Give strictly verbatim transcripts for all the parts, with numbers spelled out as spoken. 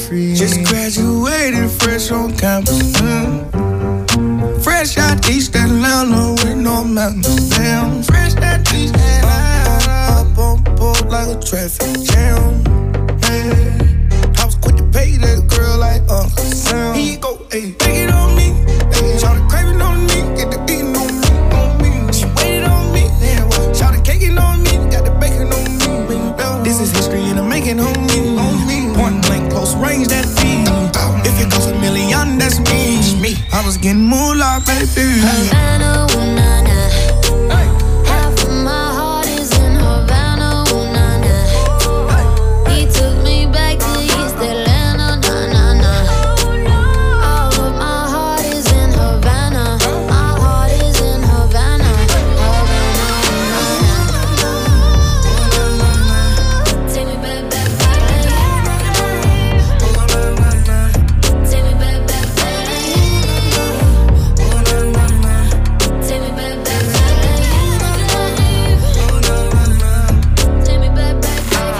free. Just graduated, fresh on campus. Mm. Fresh out East Atlanta with no mountains. Damn, fresh out East Atlanta. Up on board like a traffic jam. Yeah. I was quick to pay that girl like Uncle Sam. Here you go, ayy, take it on me. Ayy, shout the craving on me, get the beating on me, on me. She waited on me, yeah. Shout the caking on me, got the bacon on me. This is history and I'm making on me, on me. Point blank, close range, that feed. If it goes a million, that's me. me. I was getting moolah, baby. Havana, ooh, nah, nah. Half of my heart is in Havana, ooh, nah, nah. He took me back to East Atlanta, nah, nah, nah. All of my heart is in Havana. My heart is in Havana. Havana, ooh, nah, nah. Take me back, back, back. Take me back, back, back. Take me back, back, back. Take me back, back, back.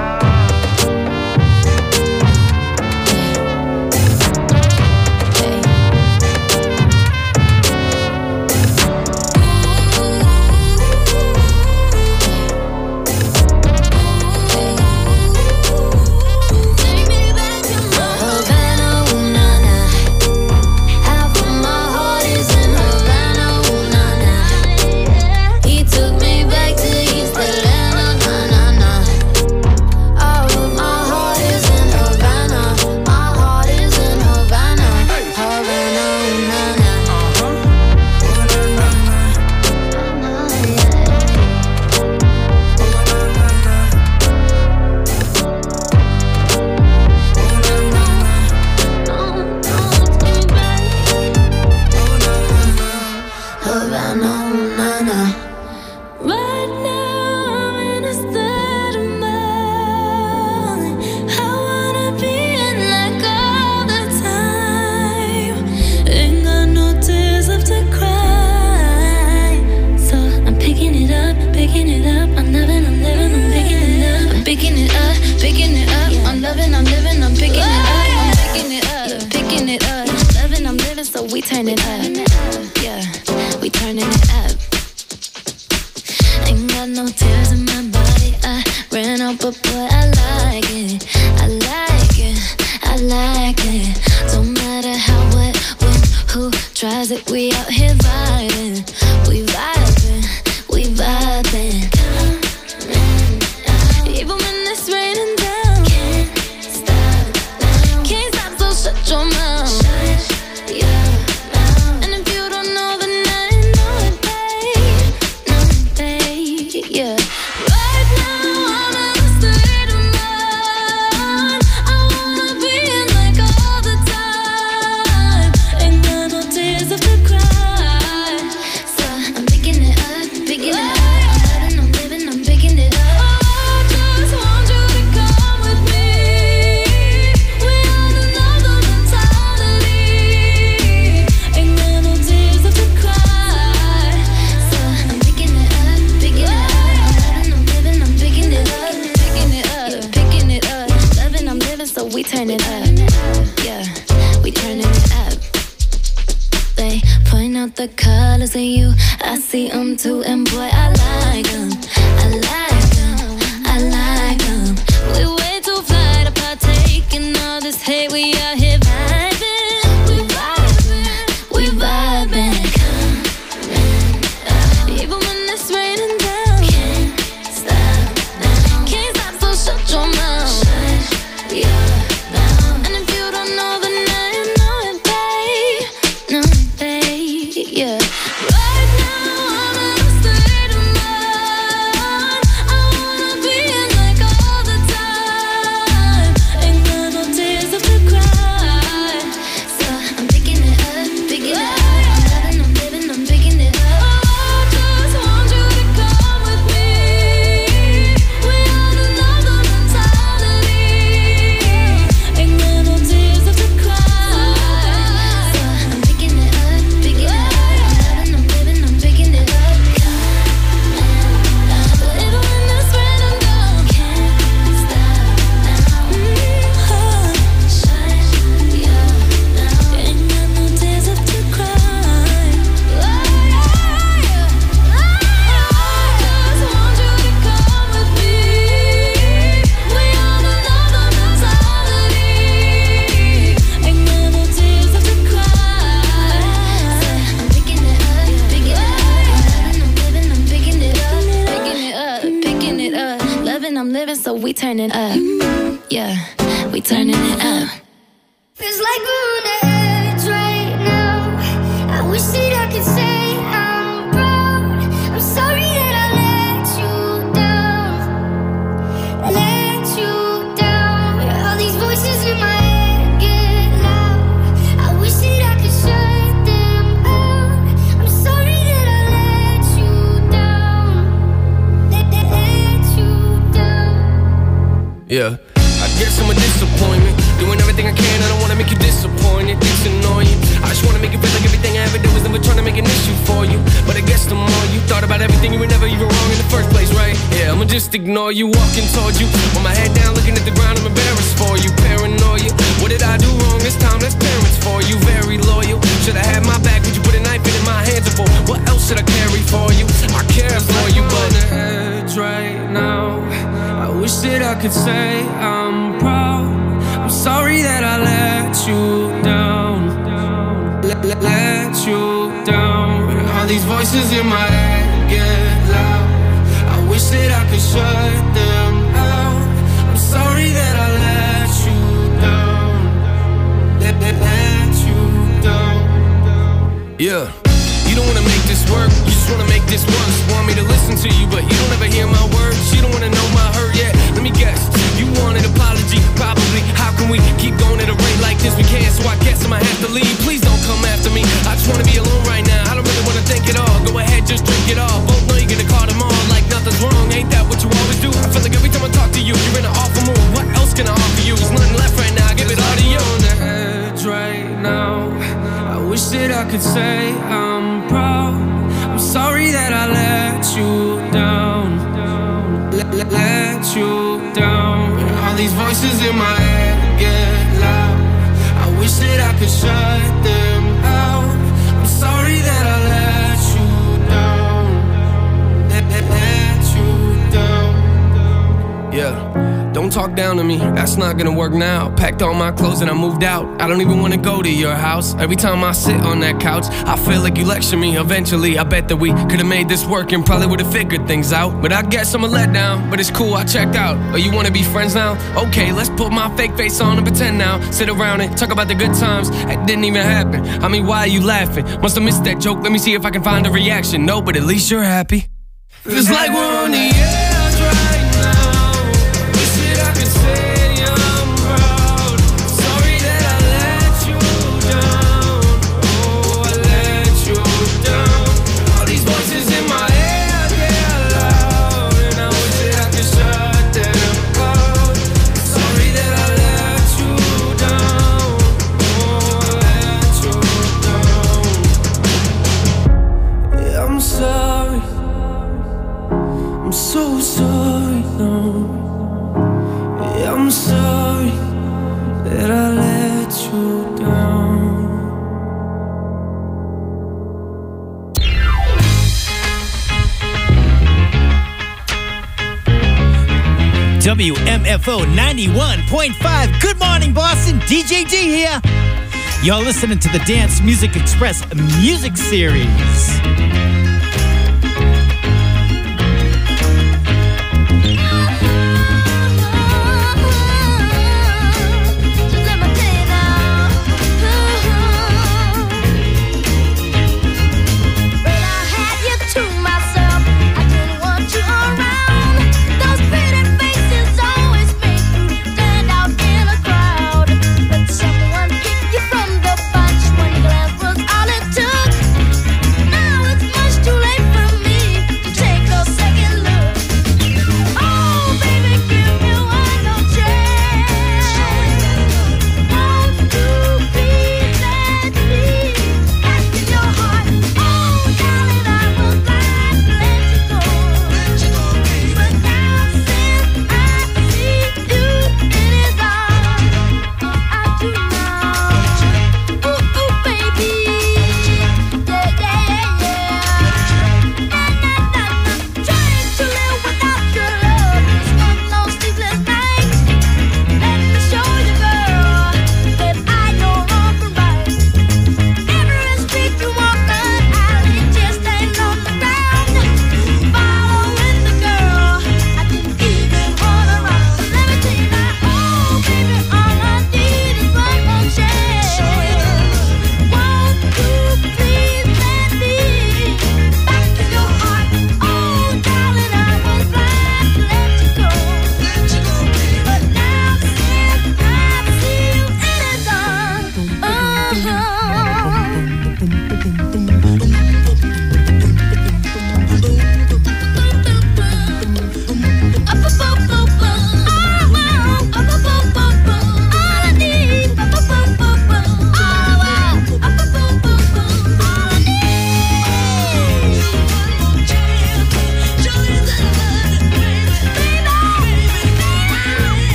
Havana, ooh, nah, nah. Half of my heart is in Havana, ooh, nah, nah. He took me back to East Atlanta, nah, nah, nah. All of my heart is in Havana. My heart is in Havana. Havana, ooh, nah, nah. Havana, ooh, nah, nah. Right now I'm in a state of mind. I wanna be in like all the time. Ain't got no tears left to cry. So I'm picking it up, picking it up. I'm loving, I'm living, I'm picking it up. I'm picking it up, picking it up. I'm loving, I'm living, I'm picking it up. I'm picking it up, picking it up. Loving, I'm living, so we turn it up. Yeah, we turning it up. Ain't got no tears in my body. I ran out, but boy, I like it. I like it. I like it. Don't matter how, what, when, who tries it. We out here vibing. We vibing. We vibing. Even when it's raining down, can't stop now. Can't stop, so shut your mouth. Shut your mouth. And if you don't know, then I know it, babe. Know it, babe. Yeah. Right now I'm in a state of mind. I wanna be in like all the time. Ain't got no tears left to cry. So I'm picking it up, picking it up. I'm loving, I'm living, I'm picking it up. I just want you to come with me. We on another mentality. Ain't got no tears left to cry. So I'm picking it up, picking it up. I'm loving, I'm living, I'm picking it up, picking it up, yeah, picking it up. Loving, I'm living, so we turn it up. Yeah, we turning it up. They point out the colors in you. I see them too, and boy, I like them. I like them. I like them. We way too fly to partake in all this hate. We out here vibing. We vibing. We vibing. Even when it's raining down, can't stop now. Can't stop, so shut your mouth. Shut your mouth. And if you don't know, then I know it, babe. Know it, babe. Yeah. Right now I'm in a state of mind. I wanna be in like all the time. Ain't got no tears left to cry. we turning up. Yeah, we turning it up. Feels like we're on the edge right now. I wish that I could say I'm proud. I'm sorry that I let you down. Let you down. All these voices in my head get loud. I wish that I could shut them out. I'm sorry that I let you down. Let, let, let you down. Yeah, I guess I'm a disappointment. Doing everything I can, I don't wanna make you disappointed. It's annoying. I just wanna make you feel like everything I ever did was never trying to make an issue for you. But I guess the more you thought about everything, you were never even wrong in the first place, right? Yeah, I'ma just ignore you, walking towards you with my head down, looking at the ground. I'm embarrassed for you, paranoia. What did I do wrong this time? That's parents for you, very loyal. Should I have my back? Would you put a knife in my hands? For what else should I carry for you? I care for you, but on the edge right now. I wish that I could say I'm proud. I'm sorry that I let you down. Let, let, let you down. All these voices in my head get loud. I wish that I could shut them out. I'm sorry that I let you down. Let, let, let you down. Yeah. You don't wanna make this work, you just wanna make this worse. Want me to listen to you, but you don't ever hear my words. You don't wanna know my hurt yet. Let me guess, you want an apology, probably. How can we keep going at a rate like this? We can't, so I guess I might have to leave. Please don't come after me, I just wanna be alone right now. I don't really wanna think at all, go ahead, just drink it all. Both know you're gonna call them all like nothing's wrong. Ain't that what you always do? I feel like every time I talk to you, you're in an awful mood. What else can I offer you? There's nothing left right now, I give it all to you. On the edge right now, I wish that I could say I'm proud. I'm sorry that I let you down. Let, let, let you down. All these voices in my head get loud. I wish that I could shut them out. I'm sorry that I let you down. Let, let, let you down. Yeah. Don't talk down to me, that's not gonna work now. Packed all my clothes and I moved out. I don't even wanna go to your house. Every time I sit on that couch, I feel like you lecture me. Eventually, I bet that we could've made this work and probably would've figured things out. But I guess I'm a letdown, but it's cool, I checked out. Oh, you wanna be friends now? Okay, let's put my fake face on and pretend now. Sit around and talk about the good times. That didn't even happen. I mean, why are you laughing? Must've missed that joke, let me see if I can find a reaction. No, but at least you're happy. Feels like we're on the edge right now. Say I'm proud. Sorry that I let you down. Oh, I let you down. All these voices in my head get loud, and I wish that I could shut them out. Sorry that I let you down. Oh, I let you down. Yeah, I'm sorry. I'm so sorry now. I'm sorry that I let you down. W M F O ninety-one point five. Good morning, Boston. D J D here. Y'all listening to the Dance Music Express music series. From the bunch, one glance was all it took. Now it's my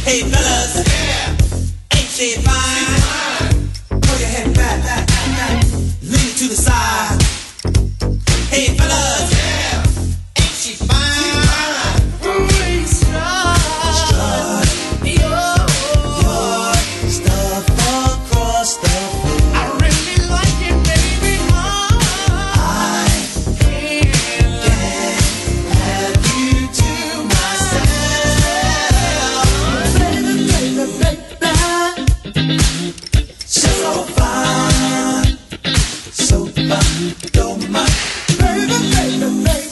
Hey fellas, yeah. Ain't she fine? Throw your head back, back, back, back. Lean to the side. Hey fellas, yeah. Ain't she fine? We strut, strut your, your stuff across the floor. I really like it, baby. Oh, I can't have you to myself. Baby, baby, baby, so fine, so fine, don't mind. Baby, baby,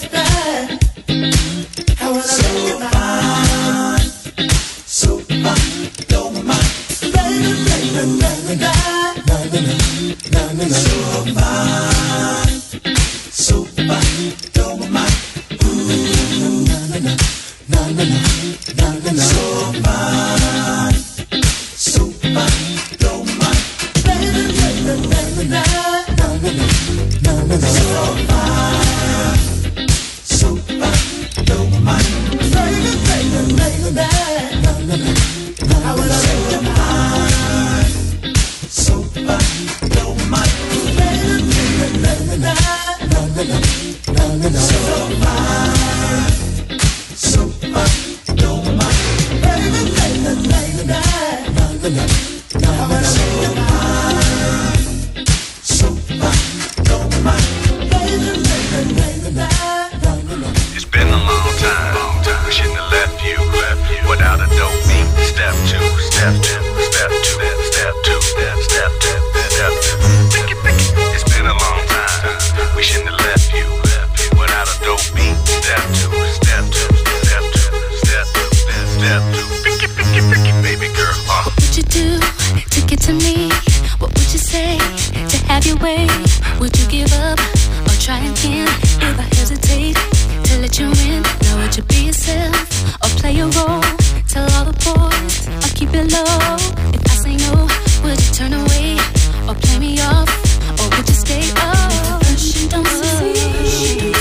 baby, how I so fine, so fine, don't mind. Baby, baby, baby, na na na na na, so fine, so fine, don't mind. Ooh, na na na na na na na na, so fine, so fine, don't mind. Baby, baby, baby, na na na na na na, so fine, so fine, don't mind. Baby, baby, baby, na na na na, I wanna so fine, so fine, don't mind. Baby, baby, baby, na na na na na na, so fine, so fine, don't mind. Baby, baby, baby, na na na na, I wanna so fine, so fine, don't mind. Baby, baby, baby, na na na na. It's been a long time, long time. I shouldn't have left you, left you without a dope beat. Step two, step two, step two, step two, step step two, step two. Pick it, pick it. It's been a long time. We shouldn't have left you, left you without a dope beat. Step two, step two, step two, step two, step step two. Pick it, pick it, pick it, baby girl. Uh. What would you do to get to me? What would you say to have your way? Would you give up or try again? If I hesitate to let you in, now would you be yourself or play a role? Tell all the boys or keep it low. If I say no, would you turn away or play me off? Or would you stay up? First you don't succeed,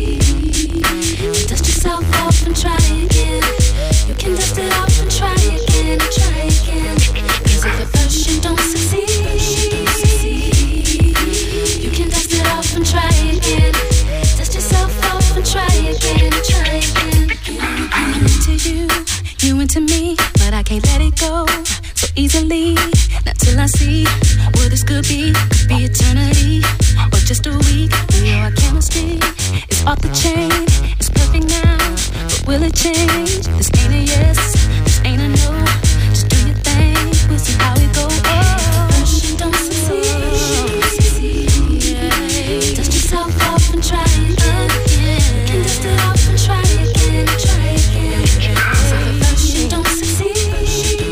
dust yourself off and try again. You can dust it off and try again, try again. Cause if at first you don't succeed, you can dust it off and try again. Dust yourself off and try again, try again. I'm into you, you into me, but I can't let it go so easily. Not till I see what this could be. Could be eternity or just a week. We know our chemistry is off the chain. It's perfect now, but will it change? This ain't a yes, this ain't a no. Just do your thing, we'll see how it goes. Oh, first you don't succeed, yeah. Dust yourself off and try again. You can dust it off and try again, try again. So at first you don't succeed,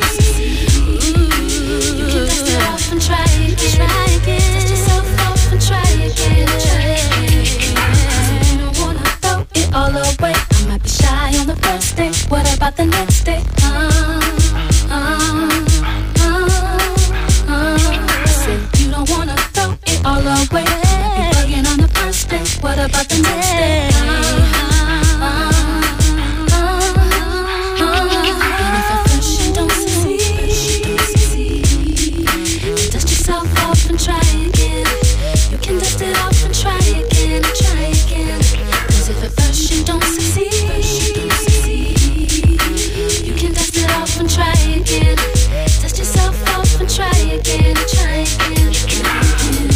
you can dust it off and try again, try again. Dust yourself off and try again, try again. You don't wanna throw it all away. I might be shy on the first day. What about the next day? Uh, uh, uh, uh. I said you don't wanna throw it all away. Might be bugging on the first day. What about the next day? Uh, uh, uh, uh. And if at first you don't succeed, dust yourself off and try again. You can dust it off and try again, try again. Cause if at first you don't succeed, you can dust it off and try again. Dust yourself off and try again, try again, try again.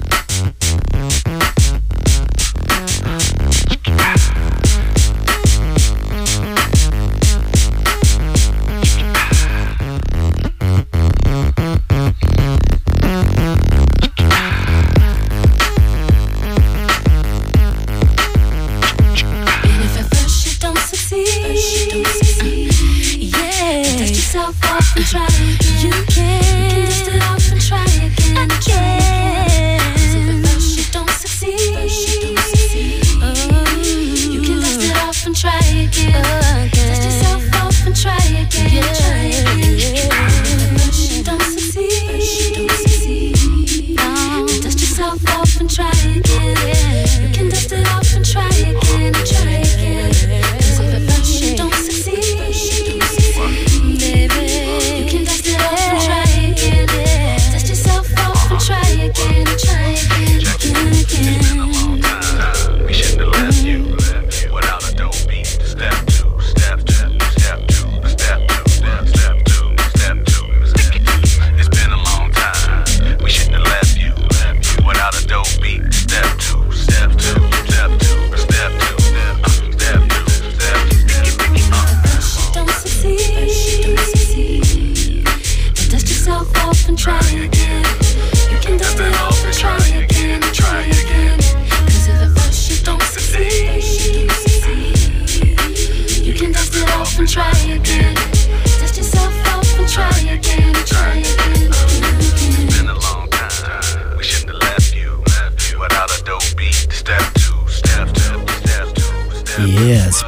And if at first you don't succeed, yeah, dust yourself off and try again. You can dust it off and try again, try again. 'Cause if at first you don't succeed, oh, you can dust it off and try again. Dust yourself off and try again, try again. If at first you don't succeed, dust yourself off and try again. You can dust it off and try again, try again. 'Cause if at first you don't succeed, baby,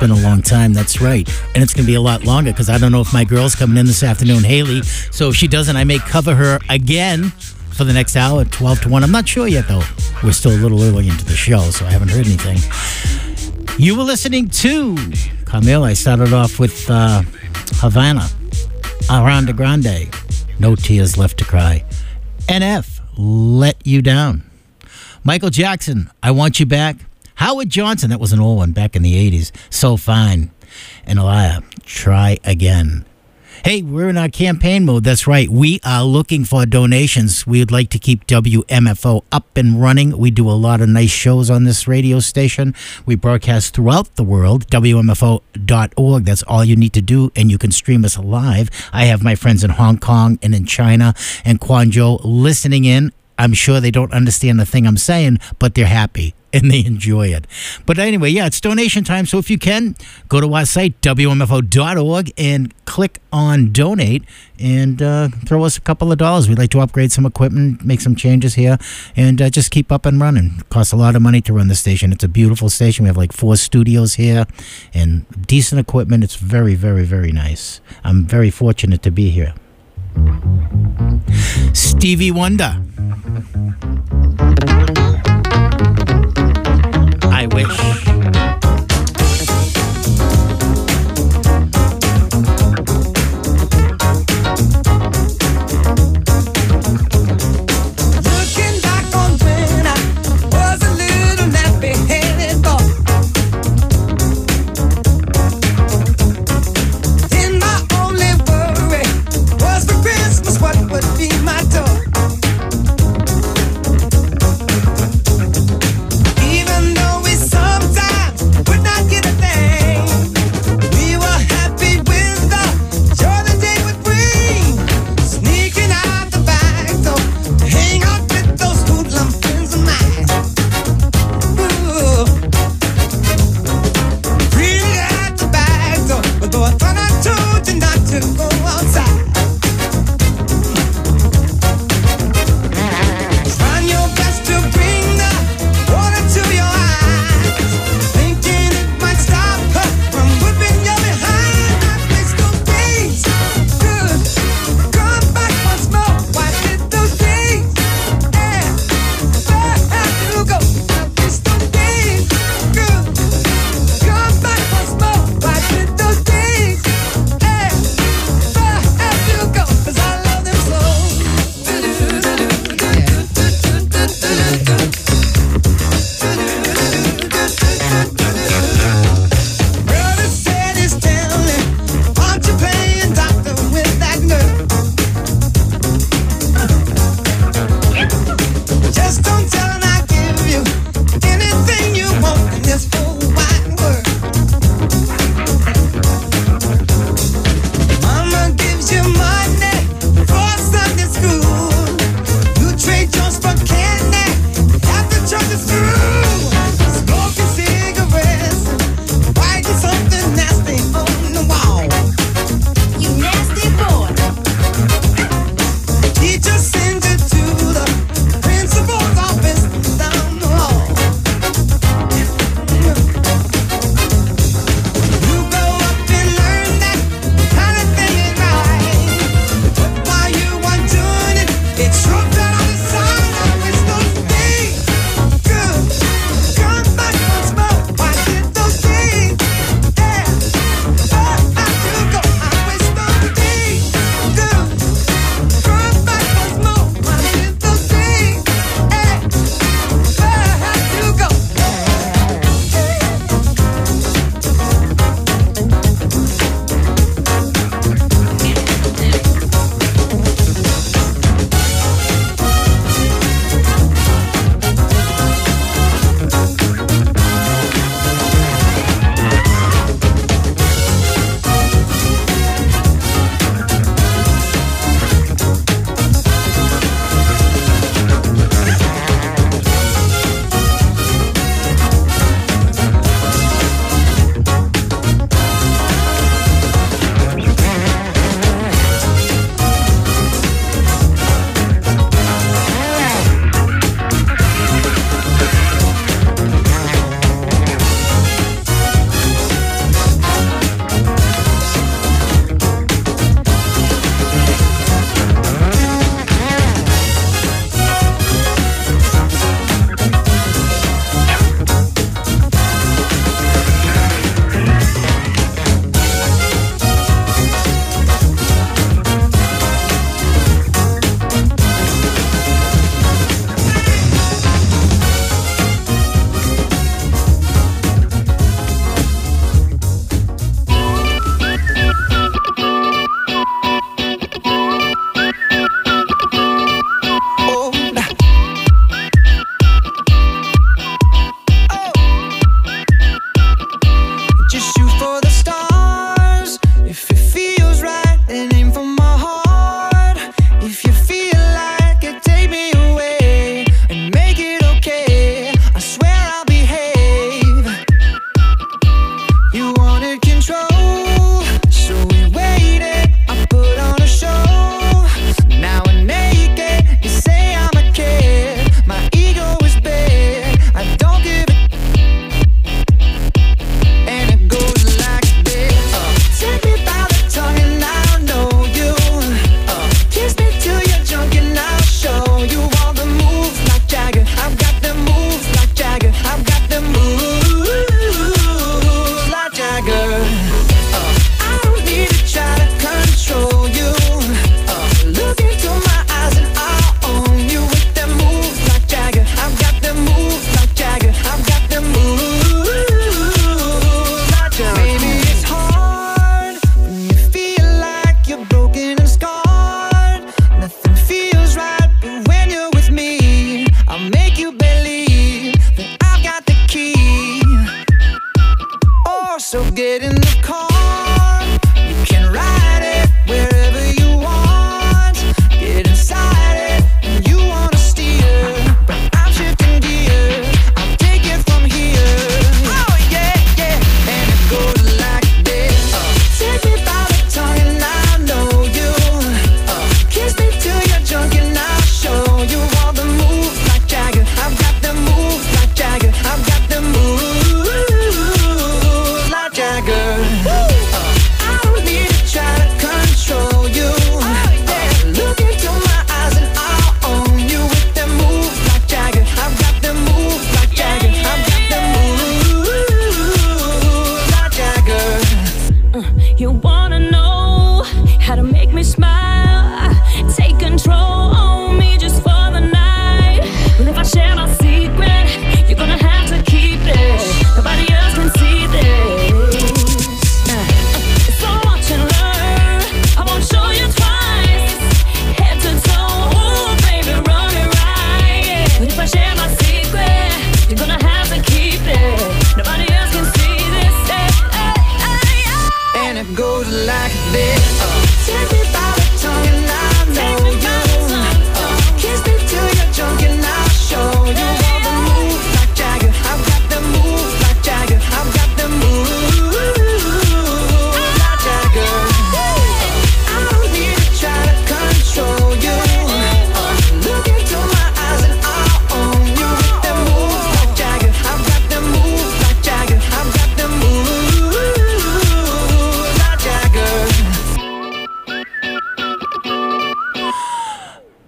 been a long time. That's right. And it's going to be a lot longer because I don't know if my girl's coming in this afternoon, Haley. So if she doesn't, I may cover her again for the next hour, twelve to one. I'm not sure yet, though. We're still a little early into the show, so I haven't heard anything. You were listening to Camille. I started off with uh, Havana, Ariana Grande, No Tears Left to Cry. N F, Let You Down. Michael Jackson, I Want You Back. Howard Johnson, that was an old one back in the eighties. So Fine. And Elia, Try Again. Hey, we're in our campaign mode. That's right. We are looking for donations. We'd like to keep W M F O up and running. We do a lot of nice shows on this radio station. We broadcast throughout the world, W M F O dot org. That's all you need to do, and you can stream us live. I have my friends in Hong Kong and in China and Guangzhou listening in. I'm sure they don't understand the thing I'm saying, but they're happy and they enjoy it. But anyway, yeah, it's donation time. So if you can, go to our site, W M F O dot org, and click on donate and uh, throw us a couple of dollars. We'd like to upgrade some equipment, make some changes here, and uh, just keep up and running. It costs a lot of money to run the station. It's a beautiful station. We have like four studios here and decent equipment. It's very, very, very nice. I'm very fortunate to be here. Stevie Wonder. I wish. Looking back on when I was a little nappy-headed boy, then my only worry was for Christmas what would be my toy. Even though we sometimes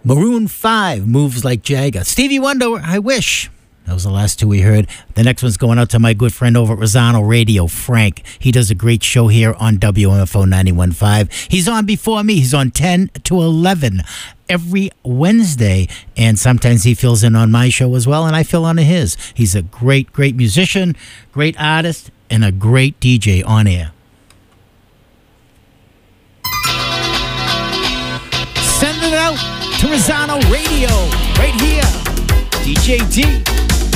Maroon five, Moves Like Jagger. Stevie Wonder, I Wish. That was the last two we heard. The next one's going out to my good friend over at Rosano Radio, Frank. He does a great show here on W M F O ninety-one point five. He's on before me. He's on ten to eleven every Wednesday. And sometimes he fills in on my show as well, and I fill on his. He's a great, great musician, great artist, and a great D J on air. Send it out to Rosano Radio right here. D J D.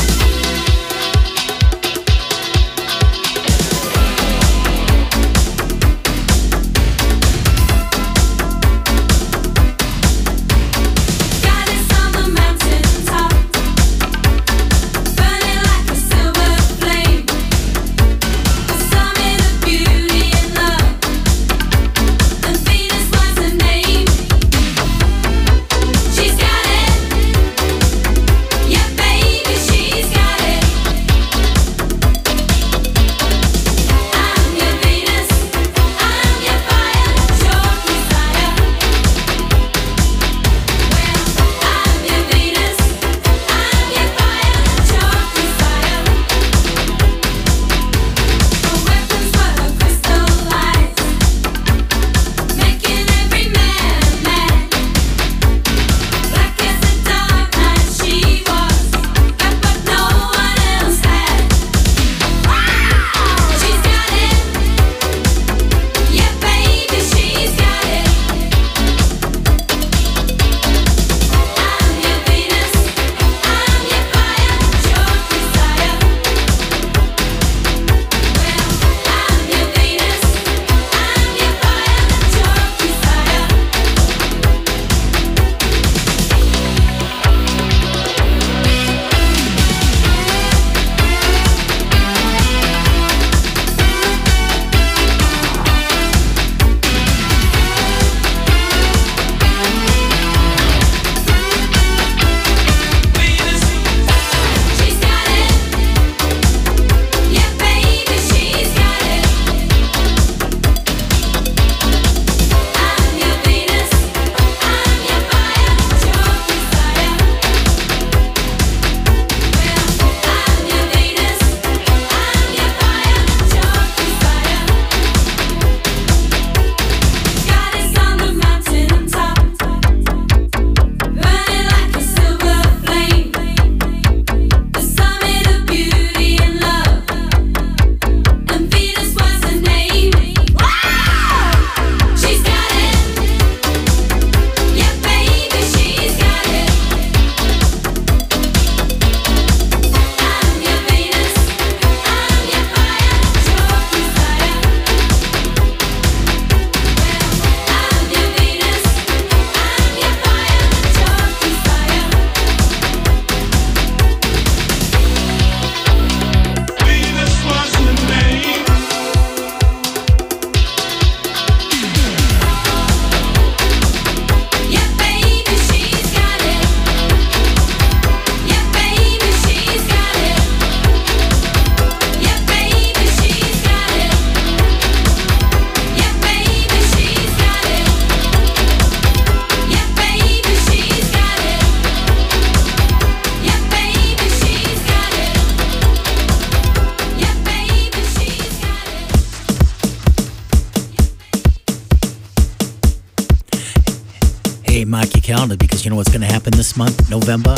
Mark your calendar, because you know what's going to happen this month, November?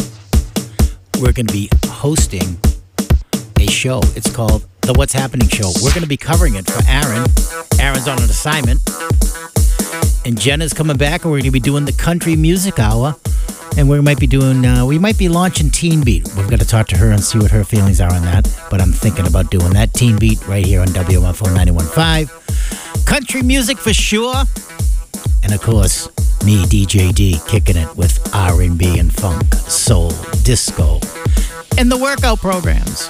We're going to be hosting a show. It's called The What's Happening Show. We're going to be covering it for Aaron. Aaron's on an assignment. And Jenna's coming back, and we're going to be doing the Country Music Hour. And we might be doing, uh, we might be launching Teen Beat. We've got to talk to her and see what her feelings are on that. But I'm thinking about doing that Teen Beat right here on W M F O ninety-one point five. Country music for sure. And of course, me, D J D, kicking it with R and B and funk, soul, disco, and the workout programs.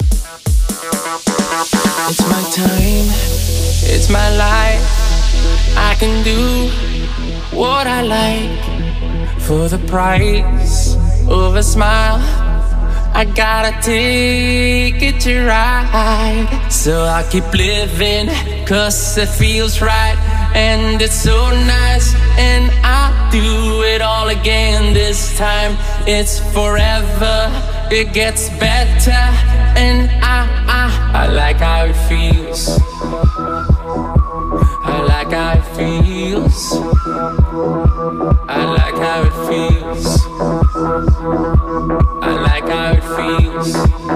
It's my time, it's my life. I can do what I like for the price of a smile. I gotta take it to ride. So I keep living, cause it feels right. And it's so nice, and I'll do it all again this time it's forever. It gets better, and I, I, I like how it feels. I like how it feels. I like how it feels. I like how it feels.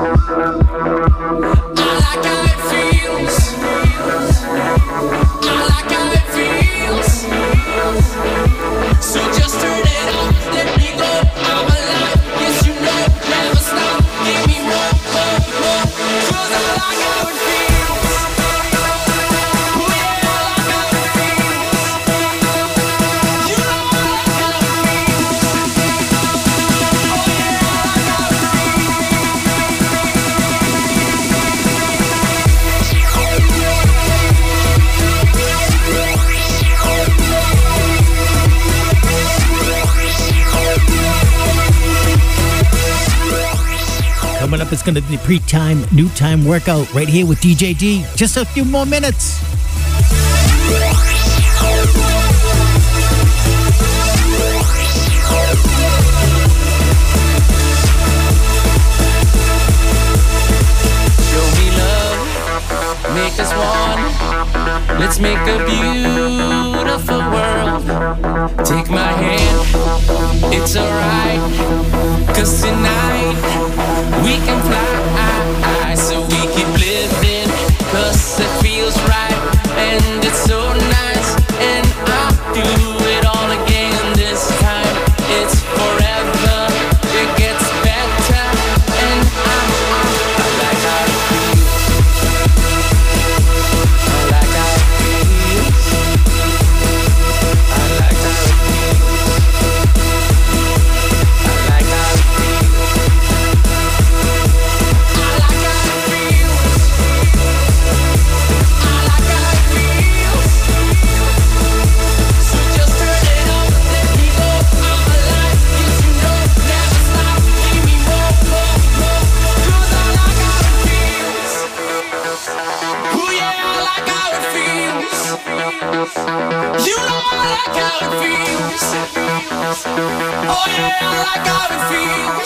I like how it feels. I like how it feels. So just turn it up, let me go. I'm alive, yes you know. Never stop, give me more, more, more. 'Cause I like how it feels. Oh yeah, I like how it feels. You know I like how it feels. Oh yeah, I like how it Coming up, it's going to be the pre-time, new time workout right here with D J D. Just a few more minutes. show me love, make us one. Let's make a beautiful world. Take my hand, it's alright. 'Cause tonight we can fly, so we keep living. 'Cause it feels right, and it's so nice. And I'll do it all again this time. It's forever, it gets better. And I, I like how it feels. I like how it feels. I like how it feels. I like how it feels. I like how it feels. I like how it feels. So just turn it up, let me go. I'm alive, yes you know. Never stop, give me more, more, more. 'Cause I like how it feels. Oh yeah, I like how it feels. You know I like how it feels. Oh yeah, I like how it feels.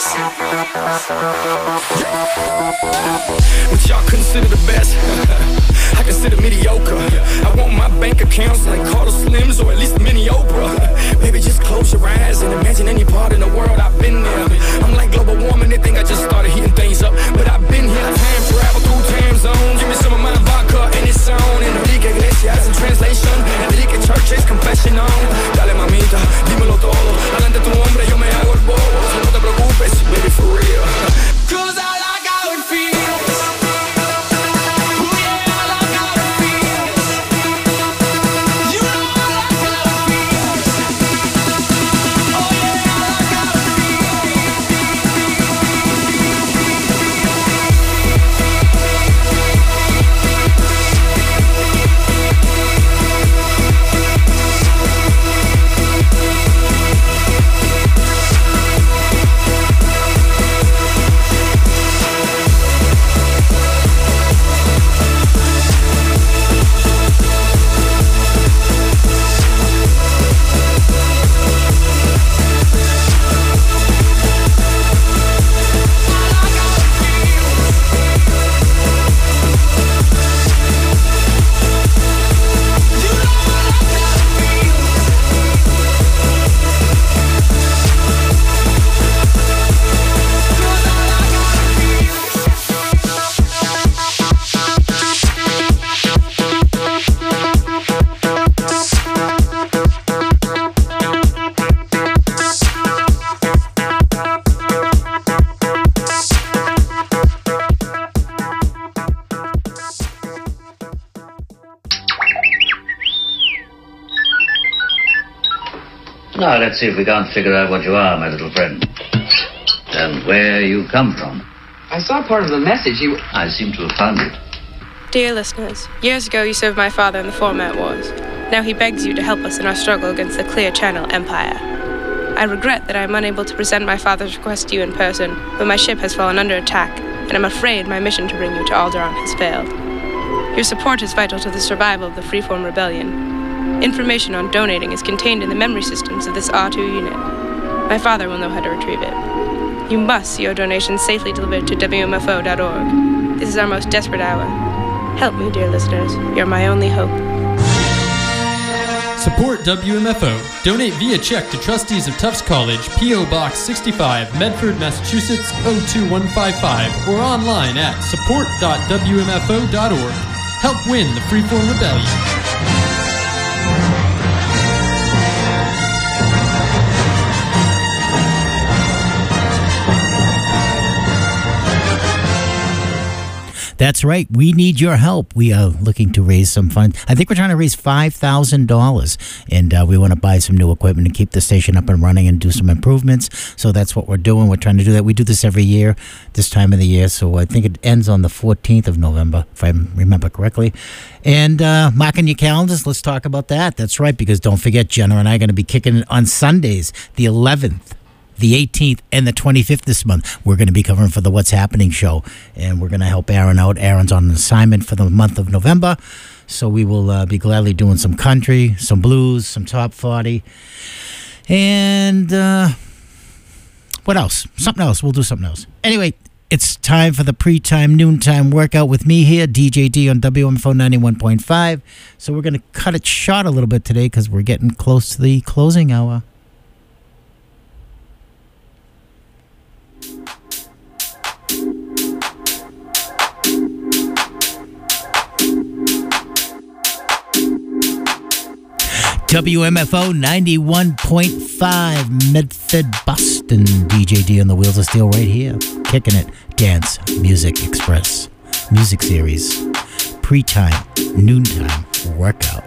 What y'all consider the best, I consider mediocre. I want my bank accounts like Carter Slims or at least Mini Oprah. Baby, just close your eyes and imagine any part in the world I've been there. I'm like global warming, they think I just started heating things up, but I've been here. Time travel through time zones. Give me some of my vodka and it's on. Enrique Iglesias in translation, Enrique Church's confession on. Dale mamita, dímelo todo. Adelante tu hombre, yo me hago el bobo. So no te preocupes, baby, for real. 'Cause I like how it feels. Oh yeah, I like how it feels. You know I like how it feels. Oh yeah, I like how it Now, let's see if we can't figure out what you are, my little friend. And where you come from. I saw part of the message. You... I seem to have found it. Dear listeners, years ago you served my father in the Format Wars. Now he begs you to help us in our struggle against the Clear Channel Empire. I regret that I am unable to present my father's request to you in person, but my ship has fallen under attack, and I'm afraid my mission to bring you to Alderaan has failed. Your support is vital to the survival of the Freeform Rebellion. Information on donating is contained in the memory systems of this R two unit. My father will know how to retrieve it. You must see your donations safely delivered to W M F O dot org. This is our most desperate hour. Help me, dear listeners. You're my only hope. Support W M F O. Donate via check to Trustees of Tufts College, P O Box sixty-five, Medford, Massachusetts oh two one five five, or online at support dot W M F O dot org. Help win the Freeform Rebellion. That's right. We need your help. We are looking to raise some funds. I think we're trying to raise five thousand dollars, and uh, we want to buy some new equipment and keep the station up and running and do some improvements. So that's what we're doing. We're trying to do that. We do this every year, this time of the year. So I think it ends on the fourteenth of November, if I remember correctly. And uh, marking your calendars, let's talk about that. That's right, because don't forget, Jenna and I are going to be kicking it on Sundays, the eleventh. The eighteenth and the twenty-fifth this month. We're going to be covering for the What's Happening show, and we're going to help Aaron out. Aaron's on an assignment for the month of November, so we will uh, be gladly doing some country, some blues, some top forty, and uh, what else? Something else. We'll do something else. Anyway, it's time for the pre-time, noontime workout with me here, D J D on W M F O ninety-one point five. So we're going to cut it short a little bit today because we're getting close to the closing hour. W M F O ninety-one point five, Medford, Boston. D J D on the Wheels of Steel right here. Kicking it. Dance Music Express. Music series. Pre-time, noontime workout.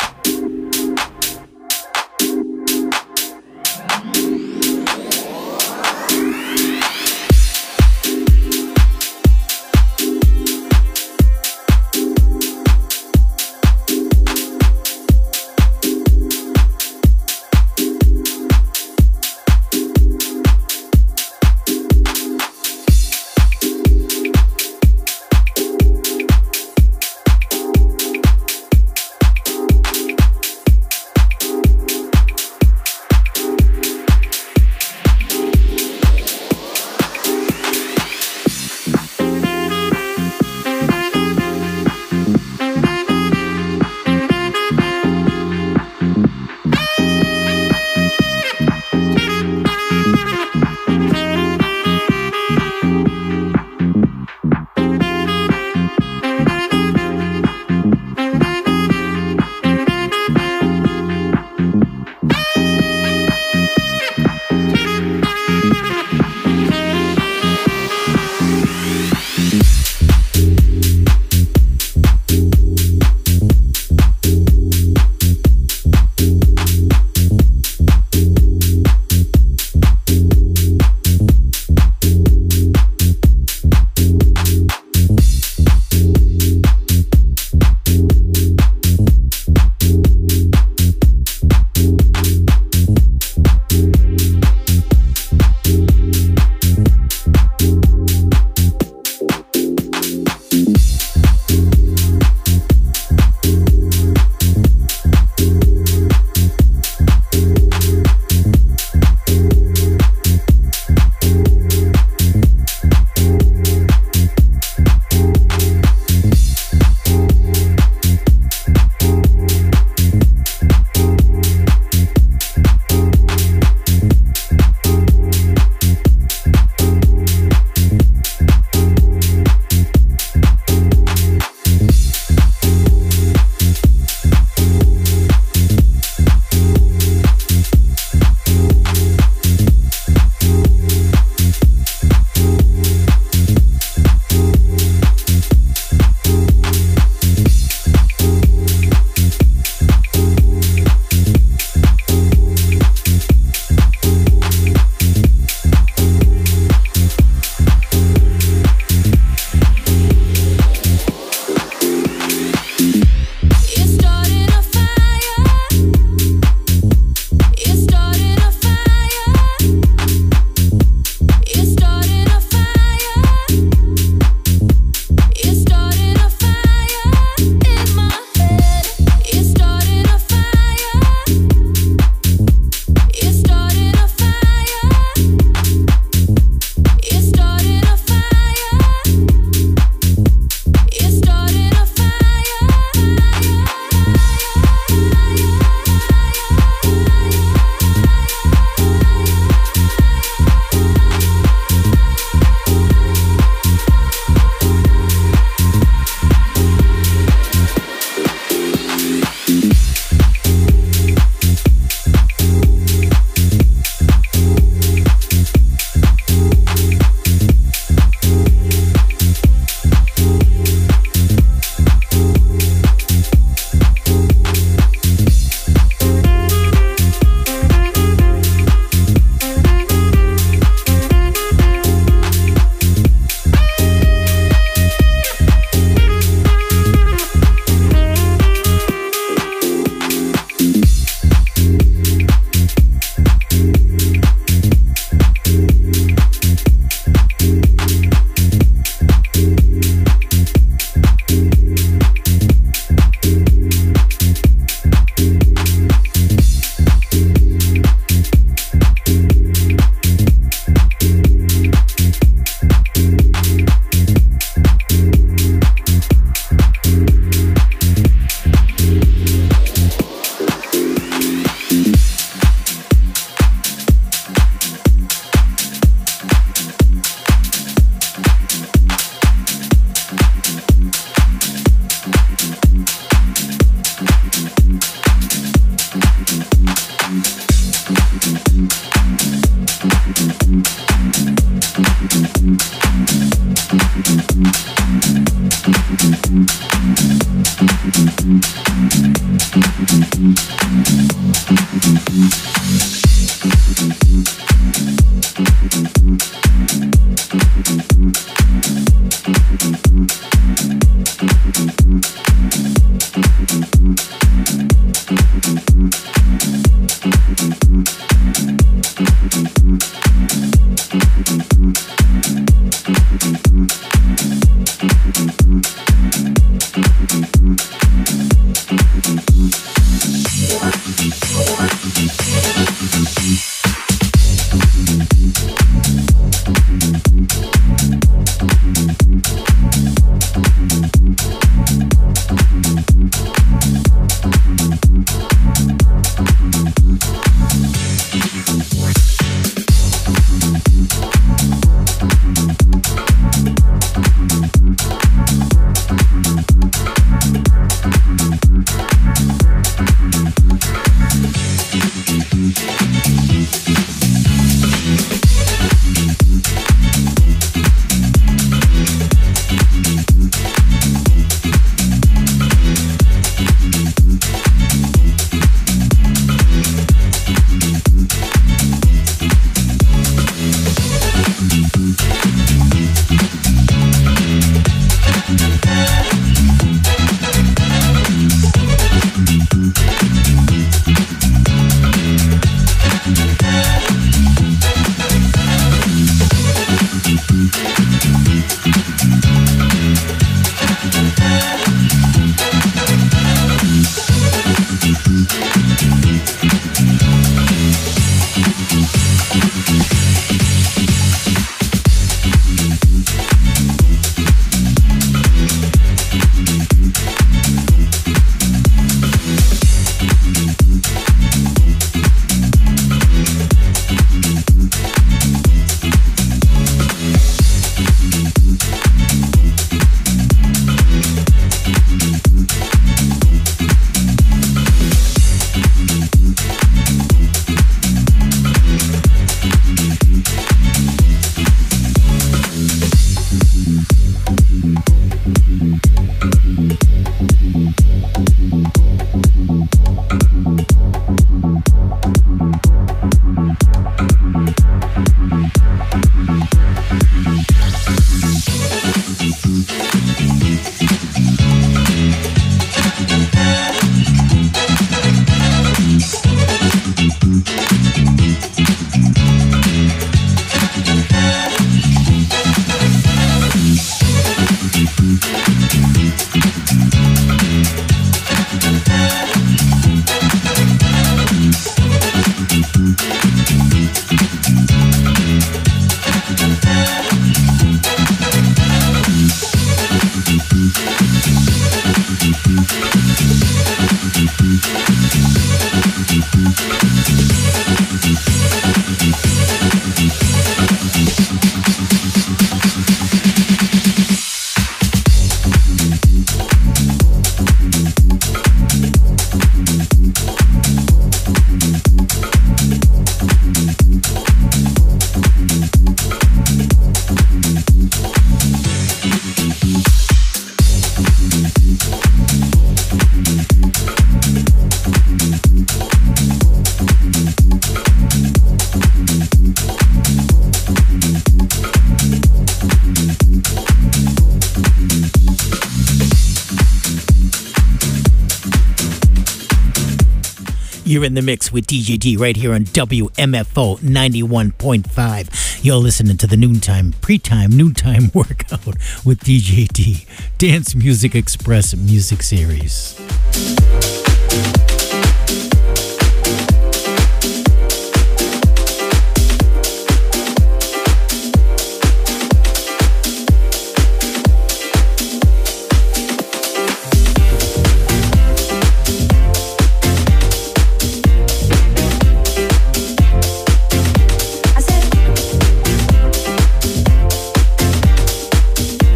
You're in the mix with D J D right here on W M F O ninety-one point five. You're listening to the noontime, pre-time, noontime workout with D J D. Dance Music Express Music Series.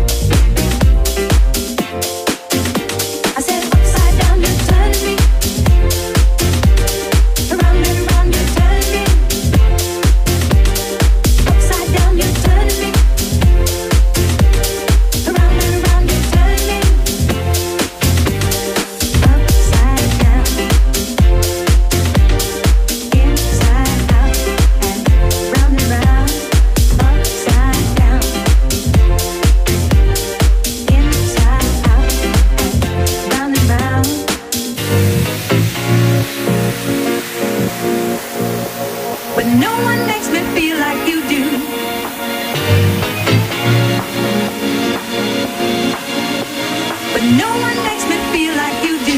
I said upside down, you turn me. but no one makes me feel like you do. But no one makes me feel like you do.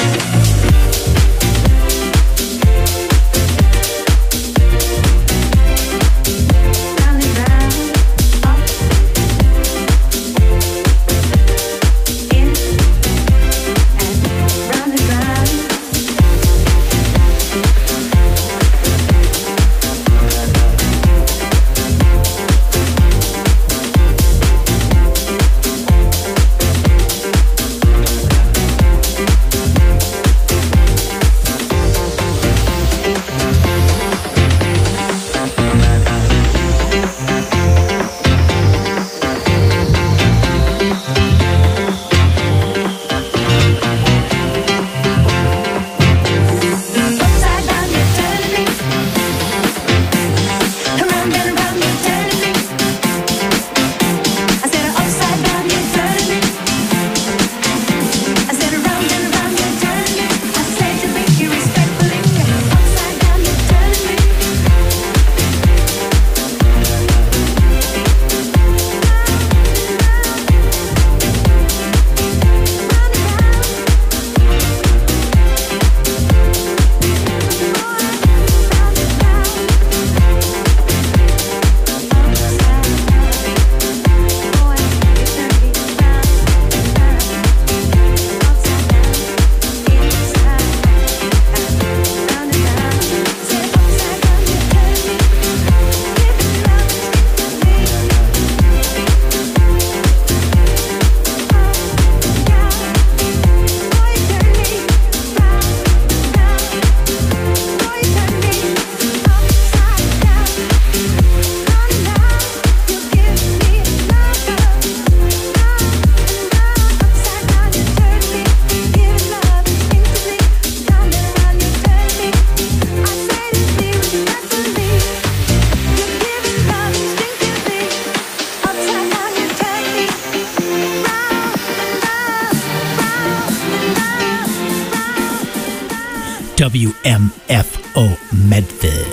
W M F O Medford.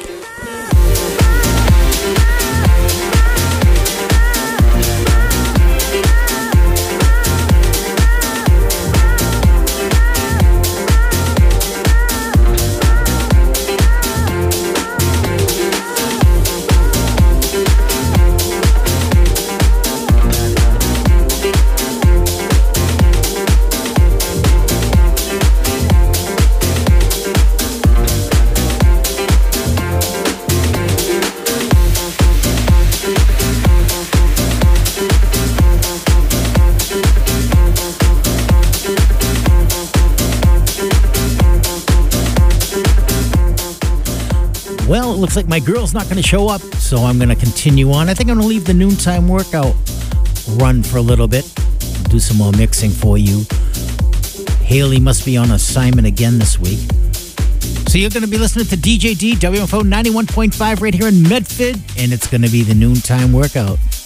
Well, it looks like my girl's not going to show up, so I'm going to continue on. I think I'm going to leave the noontime workout run for a little bit, do some more mixing for you. Haley must be on assignment again this week. So you're going to be listening to D J D, W M F O ninety-one point five right here in Medford, and it's going to be the noontime workout.